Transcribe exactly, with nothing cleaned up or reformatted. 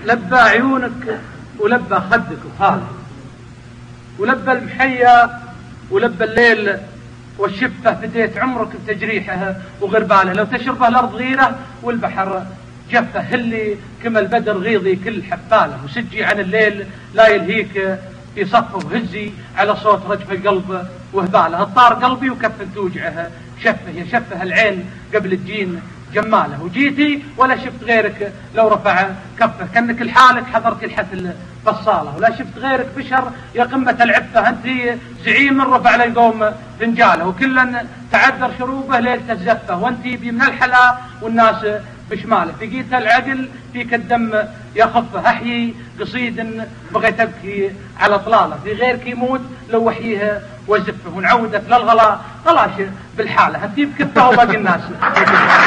لبى عيونك ولبى خدك وهذا، ولبى المحيا ولبى الليل والشفة فديت عمرك بتجريحها وغربالها، لو تشربه الأرض غيره والبحر جفه، هلي كما البدر غيظي كل حفاله، وسجي عن الليل لا يلهيك في صفه، وهزي على صوت رجف القلب وهباله، الطار قلبي وكف توجعه شفه، يا شفه العين قبل الجين جماله، وجيتي ولا شفت غيرك لو رفع كفه، كأنك لحالك حضرت الحفل بالصالة، ولا شفت غيرك بشر يا قمة العفة، انت زعيم رفع للقوم فنجاله، وكلا تعذر شروبه ليلة الزفة، وانت بي من الحلا والناس بشماله، فقيت العقل فيك الدم يخفه، احيي قصيد بغيت ابكي على طلاله، في غيرك يموت لو وحيها وزفه، ونعودك للغلا غلاش بالحاله، انت بكفه وباقي الناس